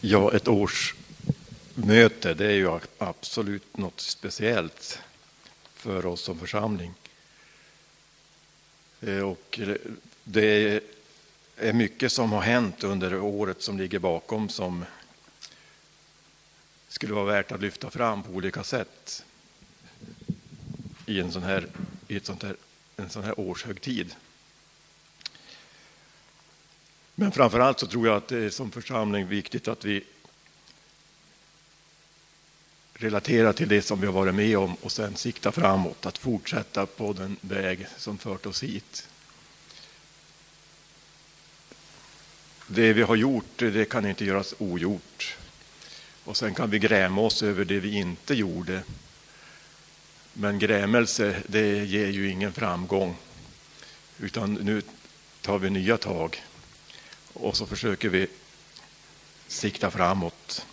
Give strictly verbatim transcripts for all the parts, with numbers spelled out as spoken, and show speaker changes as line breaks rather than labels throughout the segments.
Ja, ett årsmöte, det är ju absolut något speciellt för oss som församling. Och det är mycket som har hänt under året som ligger bakom som skulle vara värt att lyfta fram på olika sätt i en sån här, i ett sånt här, en sån här årshögtid. Men framförallt så tror jag att det är som församling viktigt att vi relaterar till det som vi har varit med om och sen sikta framåt, att fortsätta på den väg som fört oss hit. Det vi har gjort, det kan inte göras ogjort. Och sen kan vi gräma oss över det vi inte gjorde. Men grämelse, det ger ju ingen framgång. Utan nu tar vi nya tag. Och så försöker vi sikta framåt.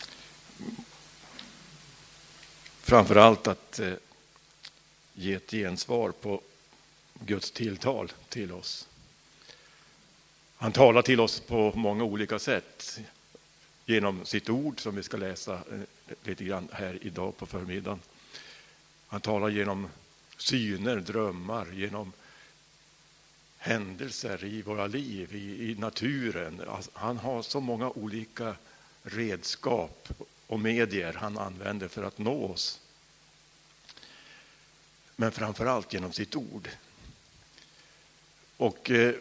Framförallt att eh, ge ett gensvar på Guds tilltal till oss. Han talar till oss på många olika sätt. Genom sitt ord som vi ska läsa eh, lite grann här idag på förmiddagen. Han talar genom syner, drömmar, genom händelser i våra liv, i, i naturen. Han har så många olika redskap och medier han använder för att nå oss. Men framförallt genom sitt ord. Och eh,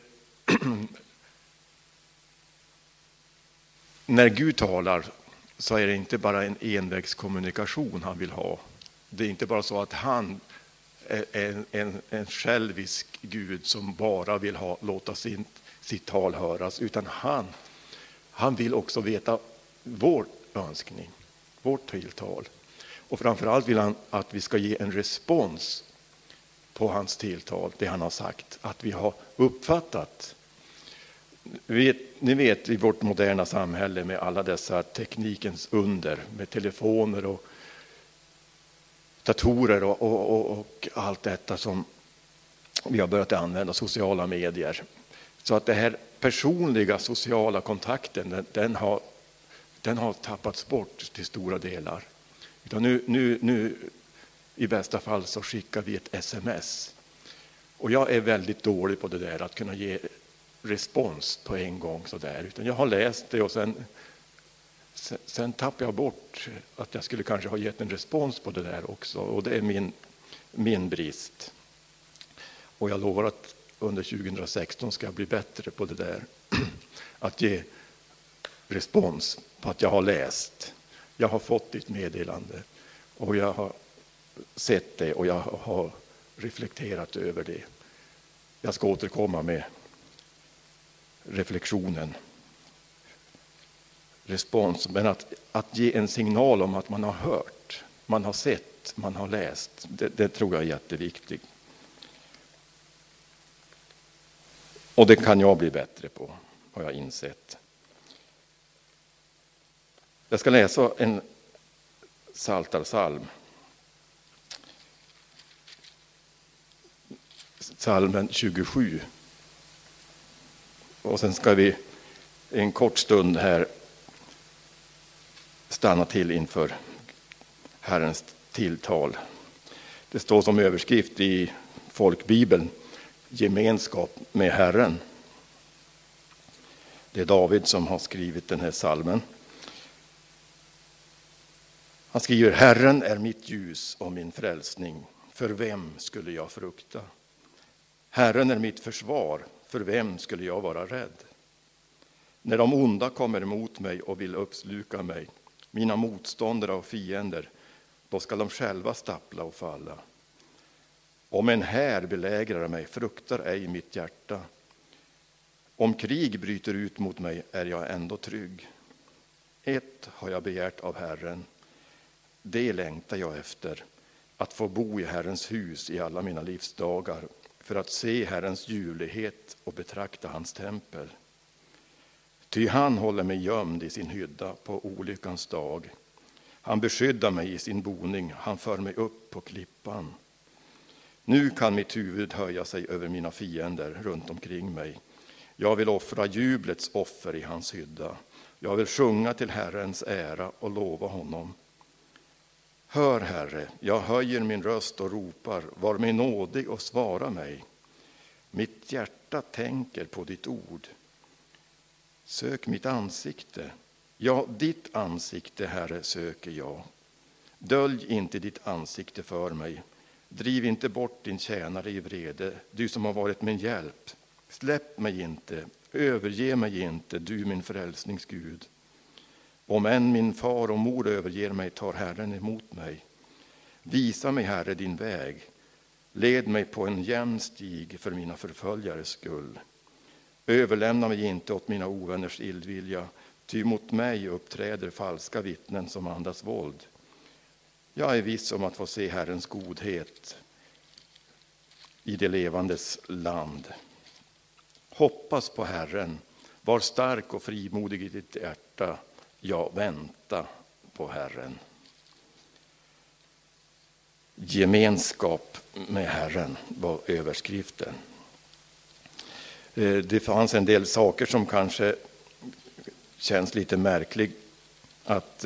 när Gud talar så är det inte bara en envägskommunikation han vill ha. Det är inte bara så att han är en, en, en självisk Gud som bara vill ha, låta sin, sitt tal höras. Utan han, han vill också veta vår önskning, vårt tilltal. Och framförallt vill han att vi ska ge en respons på hans tilltal, det han har sagt. Att vi har uppfattat. Vet, ni vet i vårt moderna samhälle med alla dessa teknikens under, med telefoner och datorer och, och, och, och allt detta som vi har börjat använda, sociala medier. Så att det här personliga sociala kontakten, den, den, har, den har tappats bort till stora delar. Utan nu, nu, nu i bästa fall så skickar vi ett sms. Och jag är väldigt dålig på det där, att kunna ge respons på en gång så där. Utan jag har läst det och sen, sen, sen tappar jag bort att jag skulle kanske ha gett en respons på det där också. Och det är min, min brist. Och jag lovar att under tjugohundrasexton ska jag bli bättre på det där. Att ge respons på att jag har läst. Jag har fått ditt meddelande och jag har sett det och jag har reflekterat över det. Jag ska återkomma med reflektionen, respons, men att, att ge en signal om att man har hört, man har sett, man har läst, det, det tror jag är jätteviktigt. Och det kan jag bli bättre på, har jag insett. Jag ska läsa en psaltarpsalm. Psalmen tjugosju. Och sen ska vi en kort stund här stanna till inför Herrens tilltal. Det står som överskrift i folkbibeln: gemenskap med Herren. Det är David som har skrivit den här psalmen. Han skriver: Herren är mitt ljus och min frälsning. För vem skulle jag frukta? Herren är mitt försvar. För vem skulle jag vara rädd? När de onda kommer emot mig och vill uppsluka mig, mina motståndare och fiender, då ska de själva stappla och falla. Om en här belägrar mig, fruktar ej mitt hjärta. Om krig bryter ut mot mig är jag ändå trygg. Ett har jag begärt av Herren, det längtar jag efter, att få bo i Herrens hus i alla mina livsdagar, för att se Herrens ljuvlighet och betrakta hans tempel. Ty han håller mig gömd i sin hydda på olyckans dag. Han beskyddar mig i sin boning, han för mig upp på klippan. Nu kan mitt huvud höja sig över mina fiender runt omkring mig. Jag vill offra jublets offer i hans hydda. Jag vill sjunga till Herrens ära och lova honom. Hör, Herre, jag höjer min röst och ropar, var mig nådig och svara mig. Mitt hjärta tänker på ditt ord. Sök mitt ansikte. Ja, ditt ansikte, Herre, söker jag. Dölj inte ditt ansikte för mig. Driv inte bort din tjänare i vrede, du som har varit min hjälp. Släpp mig inte, överge mig inte, du min frälsningsgud. Om än min far och mor överger mig, tar Herren emot mig. Visa mig, Herre, din väg. Led mig på en jämn stig för mina förföljares skull. Överlämna mig inte åt mina ovänners illvilja, ty mot mig uppträder falska vittnen som andas våld. Jag är viss om att få se Herrens godhet i det levandes land. Hoppas på Herren, var stark och frimodig i ditt hjärta. Ja, vänta på Herren. Gemenskap med Herren var överskriften. Det fanns en del saker som kanske känns lite märklig att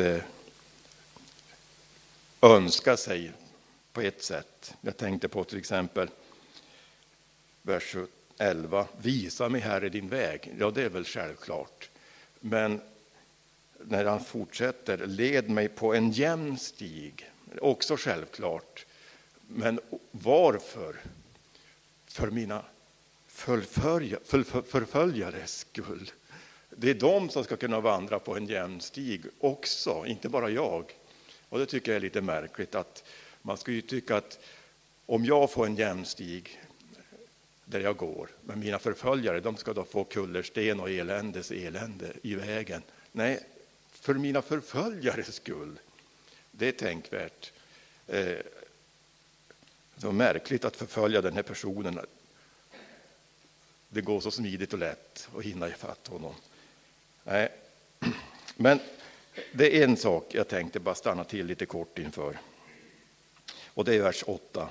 önska sig på ett sätt. Jag tänkte på till exempel vers elva. Visa mig, Herre, din väg. Ja, det är väl självklart. Men när han fortsätter, led mig på en jämn stig. Också självklart. Men varför? För mina förfölja, för, för, förföljares skull. Det är de som ska kunna vandra på en jämn stig också, inte bara jag. Och det tycker jag är lite märkligt, att man ska ju tycka att om jag får en jämn stig där jag går, men mina förföljare, de ska då få kullersten och eländes elände i vägen. Nej, för mina förföljares skull. Det är tänkvärt. Eh, så märkligt att förfölja den här personen. Det går så smidigt och lätt att hinna ifatt honom. Nej, men det är en sak jag tänkte bara stanna till lite kort inför. Och det är vers åtta.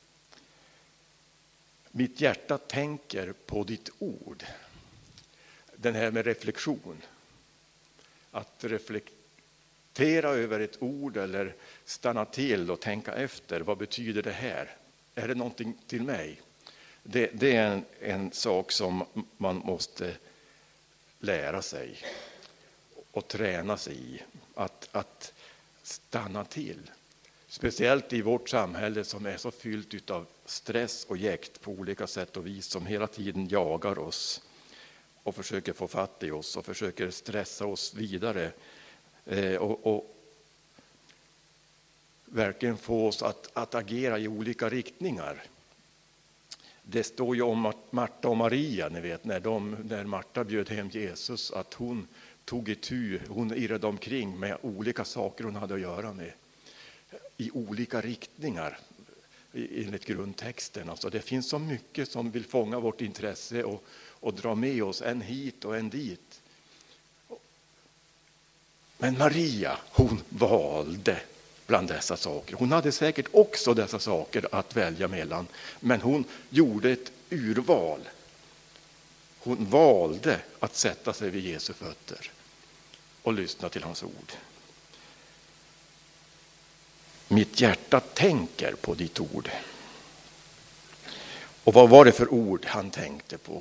Mitt hjärta tänker på ditt ord. Den här med reflektion. Att reflektera över ett ord eller stanna till och tänka efter. Vad betyder det här? Är det någonting till mig? Det, det är en, en sak som man måste lära sig och träna sig i. Att, att stanna till. Speciellt i vårt samhälle som är så fyllt av stress och jäkt på olika sätt och vis, som hela tiden jagar oss och försöker få fatt i oss och försöker stressa oss vidare eh, och, och verkligen få oss att, att agera i olika riktningar. Det står ju om Marta och Maria, ni vet, när, de, när Marta bjöd hem Jesus, att hon tog itu, hon irrade omkring med olika saker hon hade att göra med i olika riktningar enligt grundtexten. Alltså det finns så mycket som vill fånga vårt intresse och, och dra med oss en hit och en dit. Men Maria, hon valde bland dessa saker. Hon hade säkert också dessa saker att välja mellan, men hon gjorde ett urval. Hon valde att sätta sig vid Jesu fötter och lyssna till hans ord. Mitt hjärta tänker på ditt ord. Och vad var det för ord han tänkte på,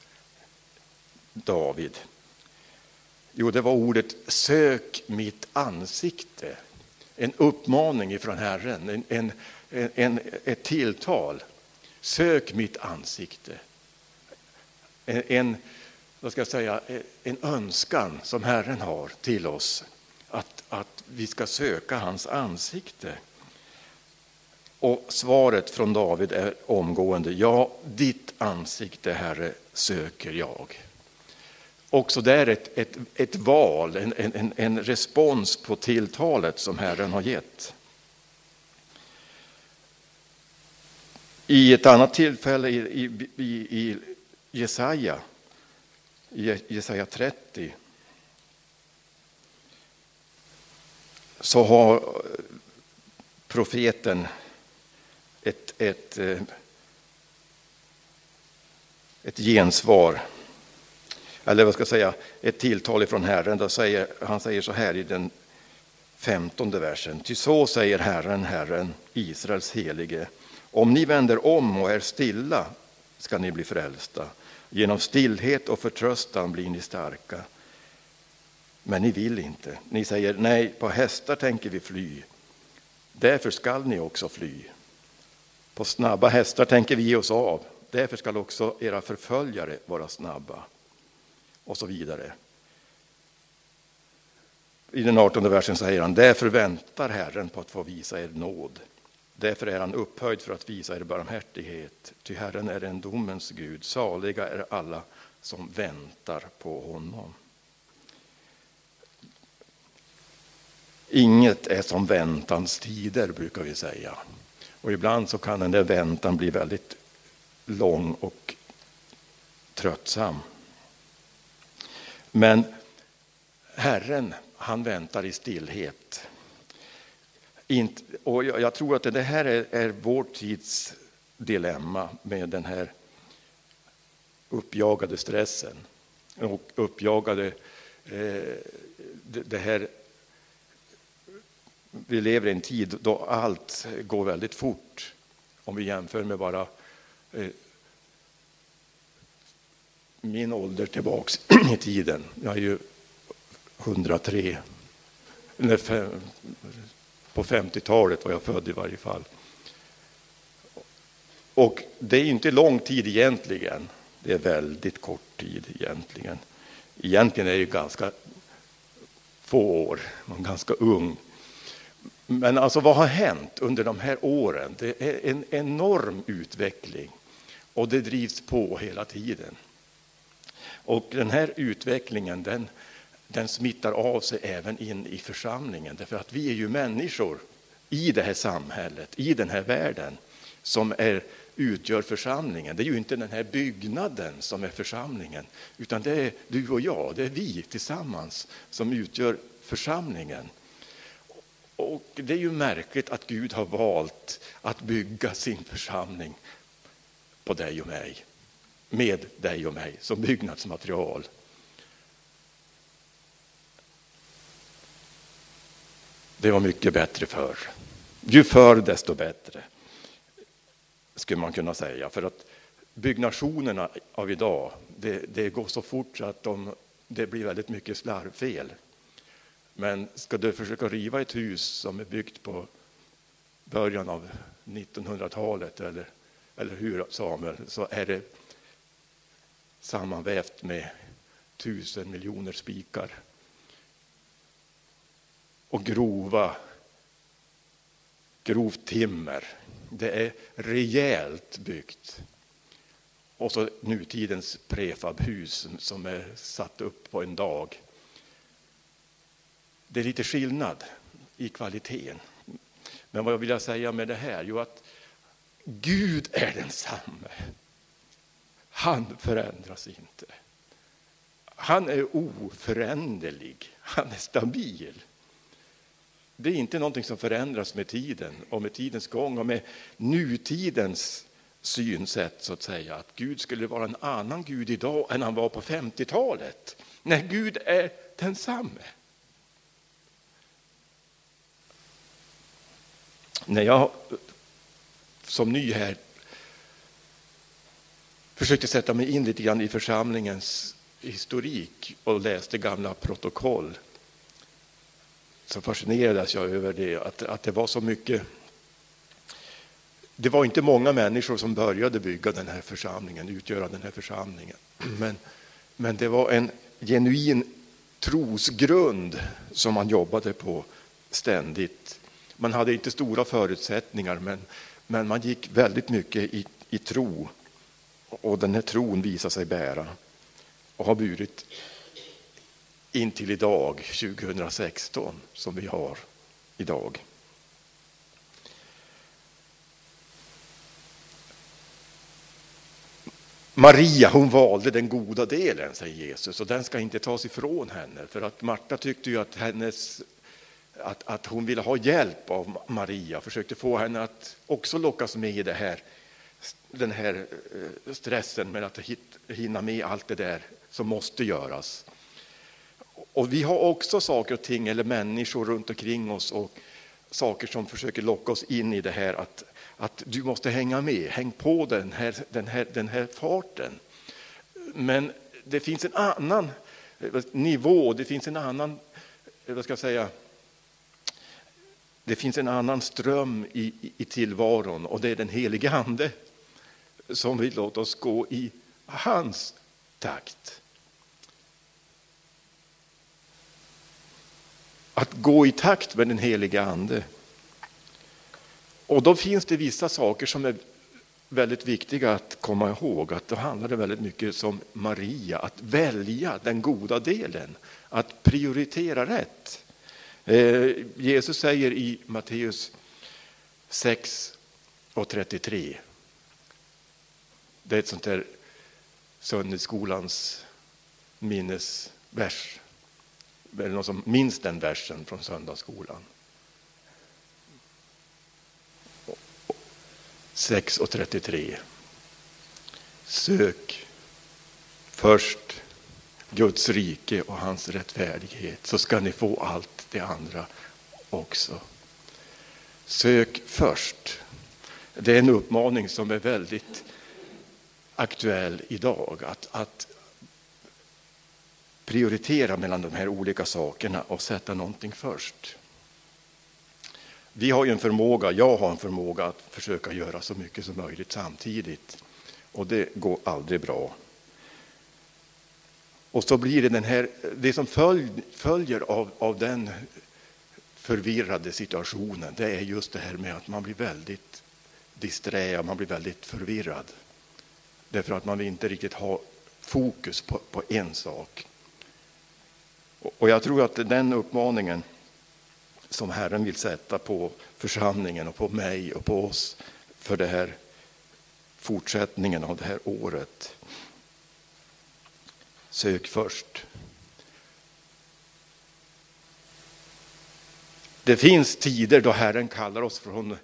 David? Jo, det var ordet sök mitt ansikte. En uppmaning ifrån Herren, en, en, en, ett tilltal. Sök mitt ansikte. En, en, vad ska jag säga, en önskan som Herren har till oss. Att, att vi ska söka hans ansikte. Och svaret från David är omgående. Ja, ditt ansikte, Herre, söker jag. Också där ett, ett, ett val, en, en, en respons på tilltalet som Herren har gett. I ett annat tillfälle i, i, i, i Jesaja, i Jesaja trettio, så har profeten ett, ett, ett gensvar. eller vad ska jag säga, ett tilltal ifrån Herren. Då säger, han säger så här i den femtonde versen. Ty så säger Herren, Herren, Israels helige. Om ni vänder om och är stilla ska ni bli frälsta. Genom stillhet och förtröstan blir ni starka. Men ni vill inte. Ni säger, nej, på hästar tänker vi fly. Därför skall ni också fly. På snabba hästar tänker vi ge oss av. Därför skall också era förföljare vara snabba. Och så vidare. I den artonde versen säger han, därför väntar Herren på att få visa er nåd. Därför är han upphöjd för att visa er barmhärtighet. Ty Herren är en domens Gud. Saliga är alla som väntar på honom. Inget är som väntans tider, brukar vi säga. Och ibland så kan den där väntan bli väldigt lång och tröttsam. Men Herren, han väntar i stillhet. Och jag tror att det här är vår tids dilemma med den här uppjagade stressen. Och uppjagade, det här, vi lever i en tid då allt går väldigt fort. Om vi jämför med bara min ålder tillbaks i tiden. Jag är ju hundratre. På femtiotalet var jag född i varje fall. Och det är inte lång tid egentligen. Det är väldigt kort tid egentligen. Egentligen är det ganska få år. Man är ganska ung. Men alltså vad har hänt under de här åren? Det är en enorm utveckling. Och det drivs på hela tiden. Och den här utvecklingen, den, den smittar av sig även in i församlingen. Därför att vi är ju människor i det här samhället, i den här världen, som är, utgör församlingen. Det är ju inte den här byggnaden som är församlingen, utan det är du och jag, det är vi tillsammans som utgör församlingen. Och det är ju märkligt att Gud har valt att bygga sin församling på dig och mig. Med dig och mig som byggnadsmaterial. Det var mycket bättre förr. Ju förr desto bättre, skulle man kunna säga. För att byggnationerna av idag, det, det går så fort så att de, det blir väldigt mycket slarvfel. Men ska du försöka riva ett hus som är byggt på början av nittonhundratalet, eller, eller hur, Samuel, så är det sammanvävt med tusen miljoner spikar. Och grova, grovt timmer. Det är rejält byggt. Och så nutidens prefabhus som är satt upp på en dag. Det är lite skillnad i kvaliteten. Men vad jag vill säga med det här? Jo, att Gud är densamme. Han förändras inte. Han är oföränderlig. Han är stabil. Det är inte någonting som förändras med tiden och med tidens gång och med nutidens synsätt, så att säga. Att Gud skulle vara en annan Gud idag än han var på femtiotalet. När Gud är densamme. När jag som ny här försökte sätta mig in lite grann i församlingens historik och läste gamla protokoll, så fascinerades jag över det, att, att det var så mycket. Det var inte många människor som började bygga den här församlingen, utgöra den här församlingen. Men, men det var en genuin trosgrund som man jobbade på ständigt. Man hade inte stora förutsättningar, men, men man gick väldigt mycket i, i tro. Och den här tron visar sig bära och har burit in till idag, tjugohundrasexton, som vi har idag. Maria, hon valde den goda delen, säger Jesus, och den ska inte tas ifrån henne. För att Marta tyckte ju att, hennes, att, att hon ville ha hjälp av Maria, försökte få henne att också lockas med i det här, den här stressen med att hinna med allt det där som måste göras. Och vi har också saker och ting eller människor runt omkring oss och saker som försöker locka oss in i det här att, att du måste hänga med, häng på den här, den här, den här farten. Men det finns en annan nivå, det finns en annan, vad ska jag säga, det finns en annan ström i, i, i tillvaron, och det är den helige Ande som vill låta oss gå i hans takt. Att gå i takt med den helige Ande. Och då finns det vissa saker som är väldigt viktiga att komma ihåg. Att då handlar det väldigt mycket som Maria, att välja den goda delen. Att prioritera rätt. Eh, Jesus säger i Matteus sex och trettiotre. Det är ett sånt där söndagsskolans minnesvers. Eller någon som minns den versen från söndagsskolan. sex och trettiotre. Sök först Guds rike och hans rättfärdighet, så ska ni få allt det andra också. Sök först. Det är en uppmaning som är väldigt aktuell idag. Att, att prioritera mellan de här olika sakerna och sätta någonting först. Vi har ju en förmåga, jag har en förmåga att försöka göra så mycket som möjligt samtidigt. Och det går aldrig bra. Och så blir det den här, det som följ, följer av, av den förvirrade situationen, det är just det här med att man blir väldigt disträ, man blir väldigt förvirrad. Därför att man inte riktigt har fokus på, på en sak. Och jag tror att den uppmaningen som Herren vill sätta på församlingen och på mig och på oss för det här fortsättningen av det här året. Sök först. Det finns tider då Herren kallar oss från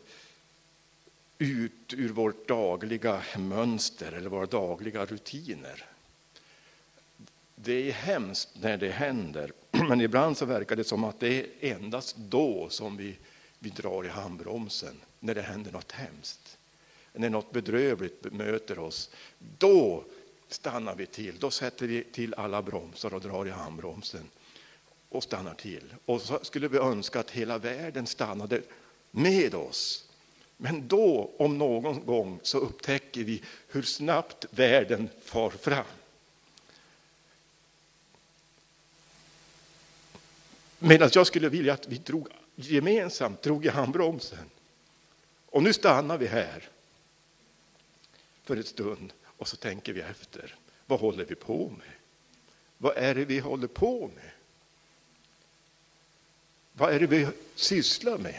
ut ur vårt dagliga mönster eller våra dagliga rutiner. Det är hemskt när det händer, men ibland så verkar det som att det är endast då som vi, vi drar i handbromsen, när det händer något hemskt. När något bedrövligt möter oss, då stannar vi till, då sätter vi till alla bromsar och drar i handbromsen och stannar till. Och så skulle vi önska att hela världen stannade med oss. Men då, om någon gång, så upptäcker vi hur snabbt världen far fram. Medan jag skulle vilja att vi drog, gemensamt drog i handbromsen. Och nu stannar vi här för ett stund och så tänker vi efter. Vad håller vi på med? Vad är det vi håller på med? Vad är det vi sysslar med?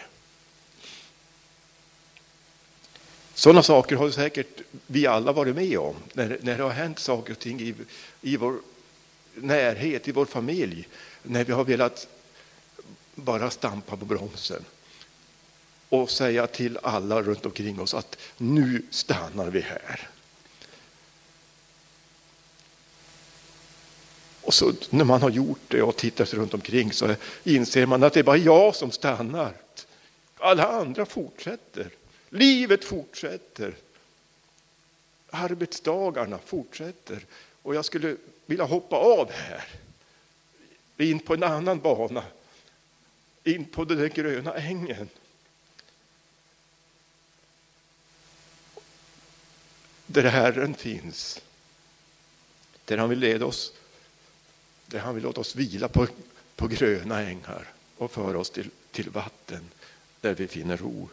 Sådana saker har säkert vi alla varit med om. När, när det har hänt saker och ting i, i vår närhet, i vår familj. När vi har velat bara stampa på bromsen. Och säga till alla runt omkring oss att nu stannar vi här. Och så när man har gjort det och tittar sig runt omkring så inser man att det är bara jag som stannar. Alla andra fortsätter. Livet fortsätter. Arbetsdagarna fortsätter. Och jag skulle vilja hoppa av här. In på en annan bana. In på den där gröna ängen. Där Herren finns. Där han vill leda oss. Där han vill låta oss vila på, på gröna ängar. Och föra oss till, till vatten. Där vi finner ro.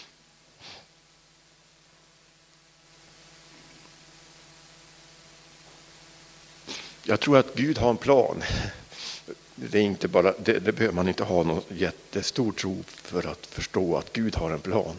Jag tror att Gud har en plan. Det är inte bara, det, det behöver man inte ha någon jättestor tro för att förstå att Gud har en plan.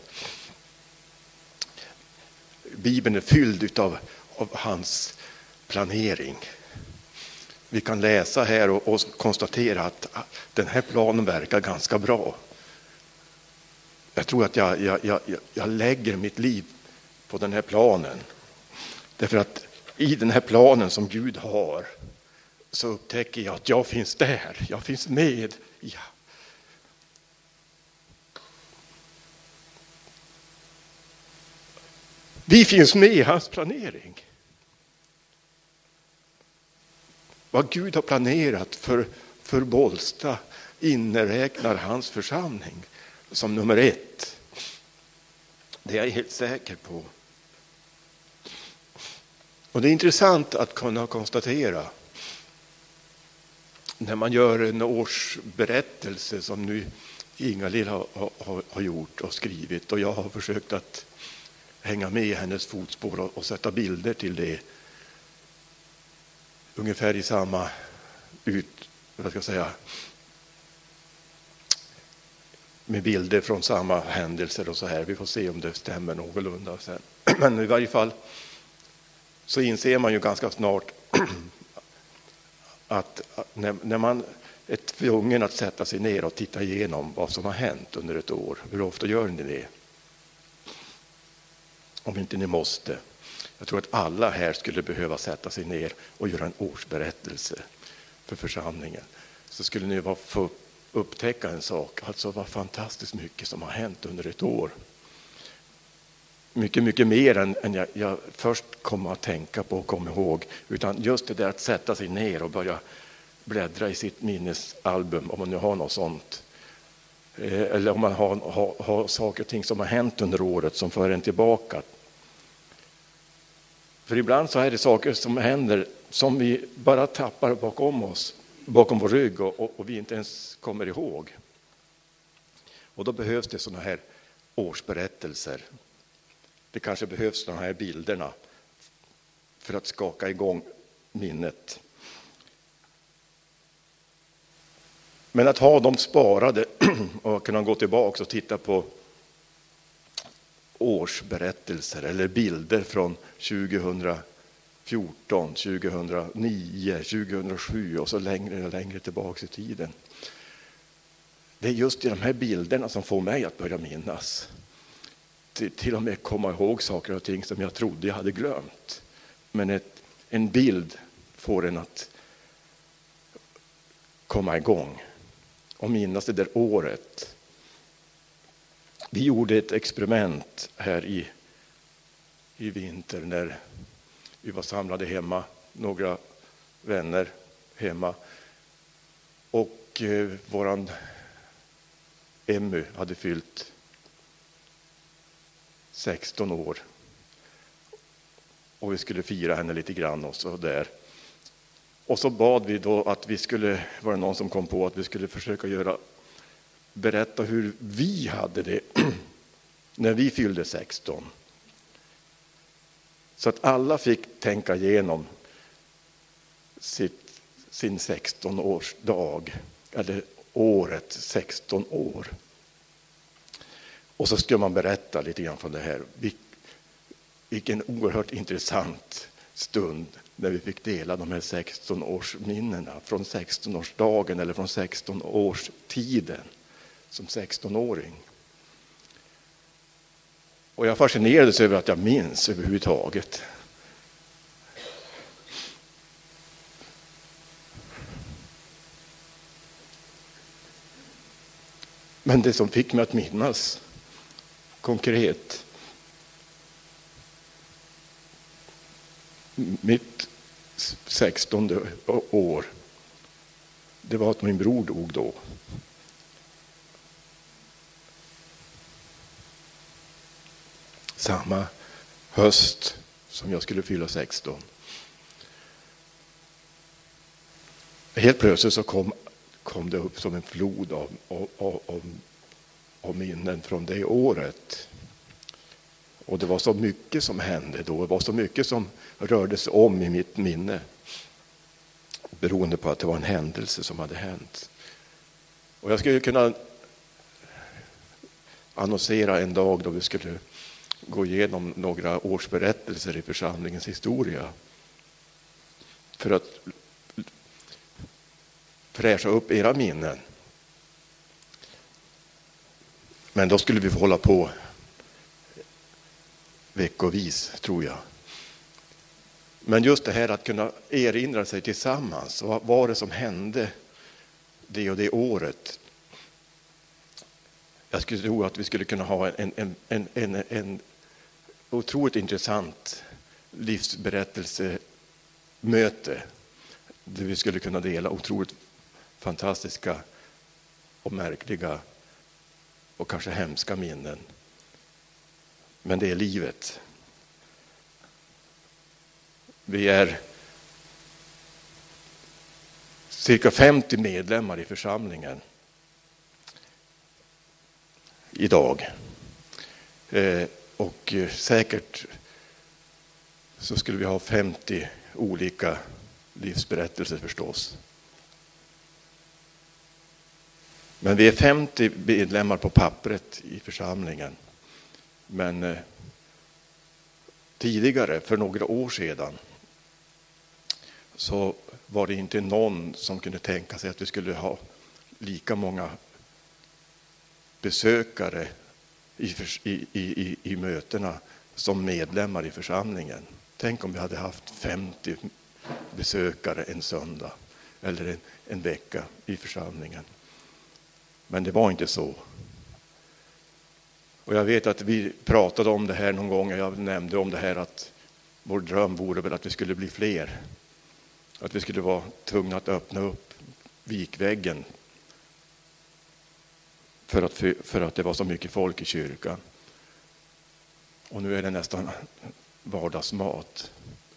Bibeln är fylld av, av hans planering. Vi kan läsa här och, och konstatera att den här planen verkar ganska bra. Jag tror att jag, jag, jag, jag lägger mitt liv på den här planen. Därför att i den här planen som Gud har så upptäcker jag att jag finns där. Jag finns med. Ja. Vi finns med i hans planering. Vad Gud har planerat för, för Bollsta inräknar hans församling som nummer ett. Det är jag helt säker på. Och det är intressant att kunna konstatera när man gör en årsberättelse som nu Inga-Lill har, har, har gjort och skrivit, och jag har försökt att hänga med i hennes fotspår och, och sätta bilder till det. Ungefär i samma ut, vad ska jag säga, med bilder från samma händelser och så här. Vi får se om det stämmer någorlunda sen. Men i varje fall så inser man ju ganska snart att när, när man är tvungen att sätta sig ner och titta igenom vad som har hänt under ett år. Hur ofta gör ni det? Om inte ni måste. Jag tror att alla här skulle behöva sätta sig ner och göra en årsberättelse för församlingen. Så skulle ni få upptäcka en sak. Alltså vad fantastiskt mycket som har hänt under ett år. Mycket, mycket mer än, än jag, jag först kom att tänka på och kom ihåg. Utan just det där att sätta sig ner och börja bläddra i sitt minnesalbum, om man nu har något sånt. Eller om man har, har, har saker och ting som har hänt under året som för en tillbaka. För ibland så är det saker som händer som vi bara tappar bakom oss, bakom vår rygg och, och, och vi inte ens kommer ihåg. Och då behövs det sådana här årsberättelser. Det kanske behövs de här bilderna för att skaka igång minnet. Men att ha dem sparade och kunna gå tillbaka och titta på årsberättelser eller bilder från tjugohundrafjorton, tjugohundranio, tjugohundrasju och så längre och längre tillbaka i tiden. Det är just i de här bilderna som får mig att börja minnas. Till, till och med komma ihåg saker och ting som jag trodde jag hade glömt. Men ett, en bild får en att komma igång och minnas det där året. Vi gjorde ett experiment här i, i vinter när vi var samlade hemma, några vänner hemma. Och eh, våran Emmy hade fyllt sexton år. Och vi skulle fira henne lite grann och så där. Och så bad vi då att vi skulle, var det någon som kom på att vi skulle försöka göra, berätta hur vi hade det när vi fyllde sexton. Så att alla fick tänka igenom sitt, sin sexton-årsdag, eller året sexton år. Och så skulle man berätta lite grann från det här. Vilken oerhört intressant stund när vi fick dela de här sexton-årsminnena från sexton-årsdagen eller från sexton-årstiden som sexton-åring. Och jag fascinerades över att jag minns överhuvudtaget. Men det som fick mig att minnas konkret, mitt sextonde år, det var att min bror dog då. Samma höst som jag skulle fylla sexton. Helt plötsligt så kom, kom det upp som en flod av, av, av, av minnen från det året. Och det var så mycket som hände då. Det var så mycket som rörde sig om i mitt minne. Beroende på att det var en händelse som hade hänt. Och jag skulle kunna annonsera en dag då vi skulle gå igenom några årsberättelser i församlingens historia. För att fräscha upp era minnen. Men då skulle vi få hålla på veckovis, tror jag. Men just det här att kunna erinra sig tillsammans. Vad var det som hände det och det året? Jag skulle tro att vi skulle kunna ha en, en, en, en, en otroligt intressant livsberättelsemöte. Där vi skulle kunna dela otroligt fantastiska och märkliga och kanske hemska minnen. Men det är livet. Vi är cirka femtio medlemmar i församlingen idag. Eh, och säkert så skulle vi ha femtio olika livsberättelser förstås. Men vi är femtio medlemmar på pappret i församlingen. Men eh, tidigare, för några år sedan, så var det inte någon som kunde tänka sig att vi skulle ha lika många besökare i, i, i, i mötena som medlemmar i församlingen. Tänk om vi hade haft femtio besökare en söndag eller en, en vecka i församlingen. Men det var inte så. Och jag vet att vi pratade om det här någon gång. Jag nämnde om det här att vår dröm vore väl att vi skulle bli fler. Att vi skulle vara tvungna att öppna upp vikväggen för att, för att det var så mycket folk i kyrkan. Och nu är det nästan vardagsmat.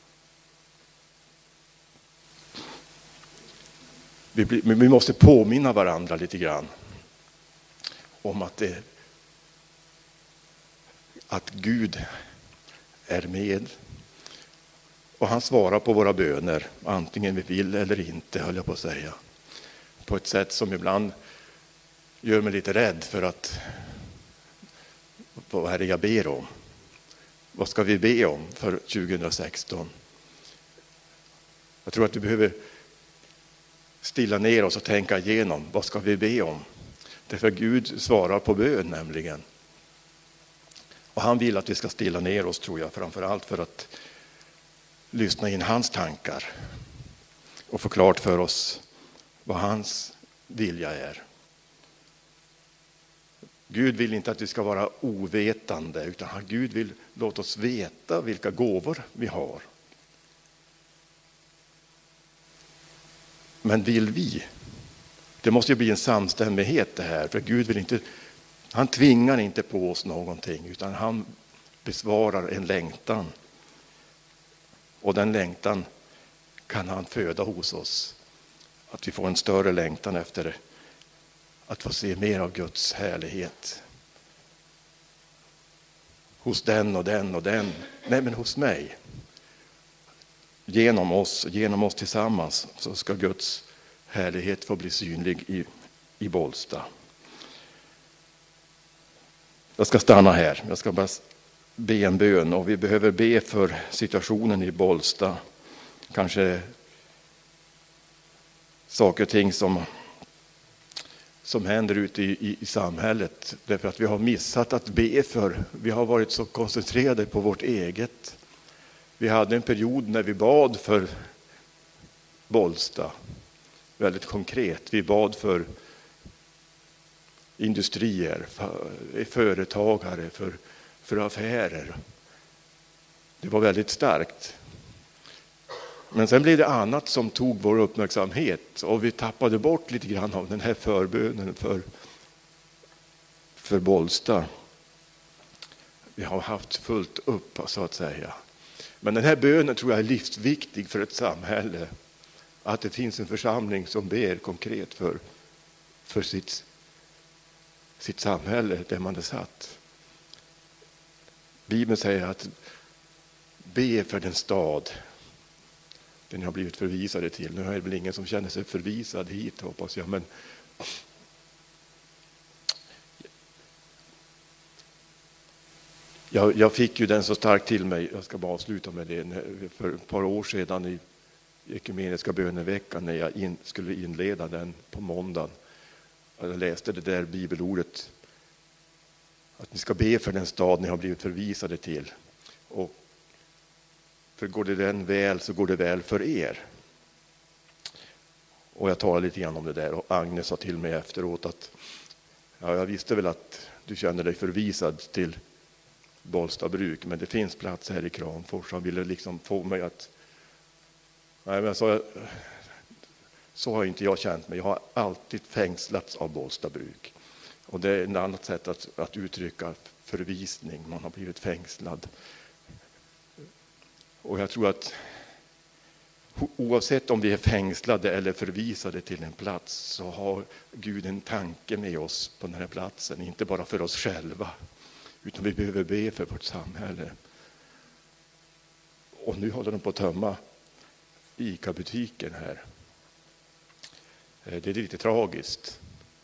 Vi, vi måste påminna varandra lite grann om att, det, att Gud är med. Och han svarar på våra böner, antingen vi vill eller inte, höll jag på att säga. På ett sätt som ibland gör mig lite rädd för att, vad är det jag ber om? Vad ska vi be om för tjugo sexton? Jag tror att vi behöver stilla ner oss och tänka igenom, vad ska vi be om? Därför Gud svarar på bön nämligen. Och han vill att vi ska stilla ner oss, tror jag, framförallt för att lyssna in hans tankar och få klart för oss vad hans vilja är. Gud vill inte att vi ska vara ovetande, utan Gud vill låta oss veta vilka gåvor vi har. Men vill vi? Det måste ju bli en samstämmighet det här, för Gud vill inte, han tvingar inte på oss någonting, utan han besvarar en längtan. Och den längtan kan han föda hos oss. Att vi får en större längtan efter att få se mer av Guds härlighet. Hos den och den och den. Nej, men hos mig. Genom oss, genom oss tillsammans så ska Guds härlighet få bli synlig i, i Bollsta. Jag ska stanna här. Jag ska bara be en bön, och vi behöver be för situationen i Bollsta. Kanske saker och ting som, som händer ute i, i, i samhället. Därför att vi har missat att be för. Vi har varit så koncentrerade på vårt eget. Vi hade en period när vi bad för Bollsta. Väldigt konkret. Vi bad för industrier, för företagare, för, för affärer. Det var väldigt starkt. Men sen blev det annat som tog vår uppmärksamhet, och vi tappade bort lite grann av den här förbönen för, för Bollsta. Vi har haft fullt upp, så att säga. Men den här bönen tror jag är livsviktig för ett samhälle. Att det finns en församling som ber konkret för, för sitt, sitt samhälle där man är satt. Bibeln säger att be för den stad den har blivit förvisade till. Nu är det väl ingen som känner sig förvisad hit, hoppas jag. Men jag, jag fick ju den så starkt till mig. Jag ska bara avsluta med det. För ett par år sedan i ekumeniska böneveckan, när jag in, skulle inleda den på måndagen. Jag läste det där bibelordet. Att ni ska be för den stad ni har blivit förvisade till. Och För går det den väl så går det väl för er. Och jag talade lite grann om det där och Agnes sa till mig efteråt att ja, jag visste väl att du kände dig förvisad till Bollstabruk, men det finns plats här i Kramfors. Han ville liksom få mig att nej, men så, så har inte jag känt mig. Jag har alltid fängslats av Bollstabruk. Och det är ett annat sätt att, att uttrycka förvisning. Man har blivit fängslad. Och jag tror att oavsett om vi är fängslade eller förvisade till en plats så har Gud en tanke med oss på den här platsen. Inte bara för oss själva, utan vi behöver be för vårt samhälle. Och nu håller de på att tömma ICA-butiken här. Det är lite tragiskt.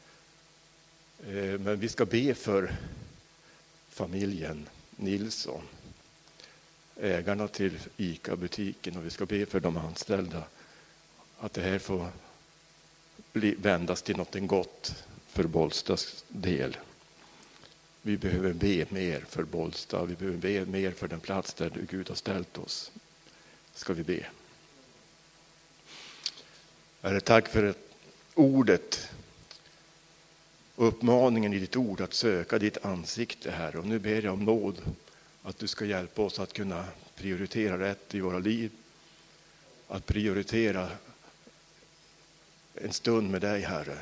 Men vi ska be för familjen Nilsson, ägarna till ICA-butiken, och vi ska be för de anställda att det här får bli, vändas till något gott för Bollstas del. Vi behöver be mer för Bollsta, vi behöver be mer för den plats där Gud har ställt oss. Ska vi be. Herre, tack för ordet, uppmaningen i ditt ord att söka ditt ansikte, Herre. Och nu ber jag om nåd att du ska hjälpa oss att kunna prioritera rätt i våra liv. Att prioritera en stund med dig, Herre.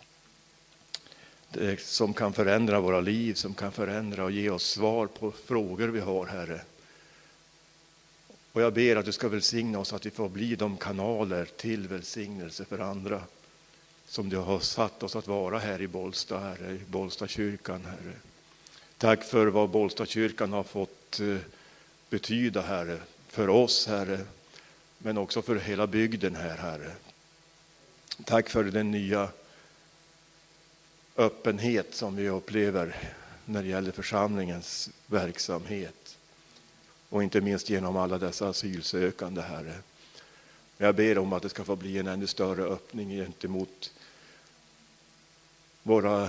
Det som kan förändra våra liv, som kan förändra och ge oss svar på frågor vi har, Herre. Och jag ber att du ska välsigna oss att vi får bli de kanaler till välsignelse för andra som du har satt oss att vara här i Bollsta, Herre, i Bollstakyrkan, Herre. Tack för vad Bollstakyrkan har fått betyda, Herre, för oss, Herre, men också för hela bygden här, Herre. Tack för den nya öppenhet som vi upplever när det gäller församlingens verksamhet. Och inte minst genom alla dessa asylsökande, Herre. Jag ber om att det ska få bli en ännu större öppning gentemot våra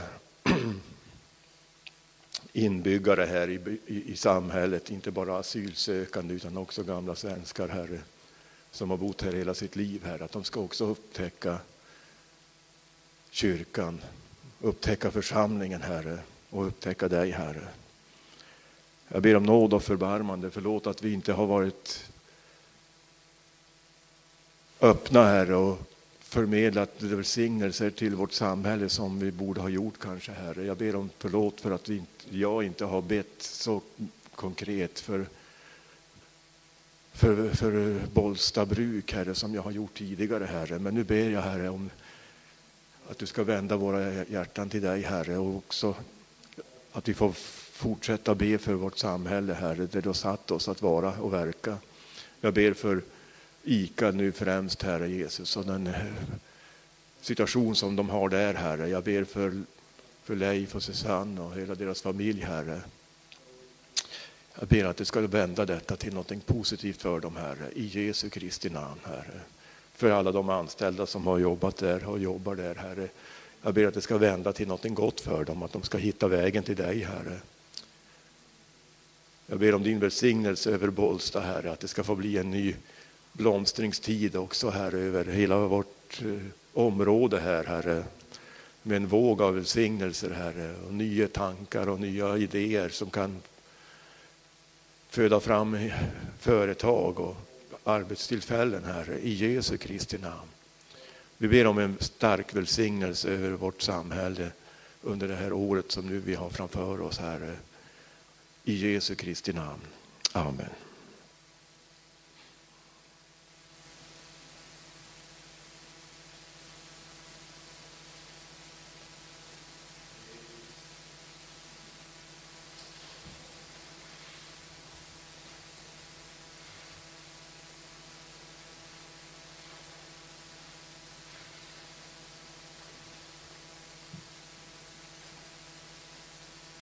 inbyggare här i, i, i samhället. Inte bara asylsökande utan också gamla svenskar, Herre, som har bott här hela sitt liv, Herre. Att de ska också upptäcka kyrkan, upptäcka församlingen, Herre, och upptäcka dig, Herre. Jag ber om nåd och förbarmande. Förlåt att vi inte har varit öppna, Herre, och förmedlat välsignelser till vårt samhälle som vi borde ha gjort kanske, Herre. Jag ber om förlåt för att vi inte, jag inte har bett så konkret för, för, för Bollstabruk, Herre, som jag har gjort tidigare, Herre. Men nu ber jag, Herre, om att du ska vända våra hjärtan till dig, Herre, och också att vi får fortsätta be för vårt samhälle, Herre, där du har satt oss att vara och verka. Jag ber för ICA nu främst, Herre Jesus, och den situation som de har där, Herre. Jag ber för, för Leif och Susanne och hela deras familj, Herre. Jag ber att du ska vända detta till något positivt för dem, Herre, i Jesu Kristi namn, Herre. För alla de anställda som har jobbat där och jobbar där, Herre. Jag ber att det ska vända till något gott för dem, att de ska hitta vägen till dig, Herre. Jag ber om din välsignelse över Bollsta, Herre, att det ska få bli en ny blomstringstid också, Herre, över hela vårt eh, område här, Herre. Med en våg av välsignelser, Herre, och nya tankar och nya idéer som kan föda fram företag och arbetstillfällen, Herre, i Jesu Kristi namn. Vi ber om en stark välsignelse över vårt samhälle under det här året som nu vi har framför oss, Herre. I Jesu Kristi namn. Amen.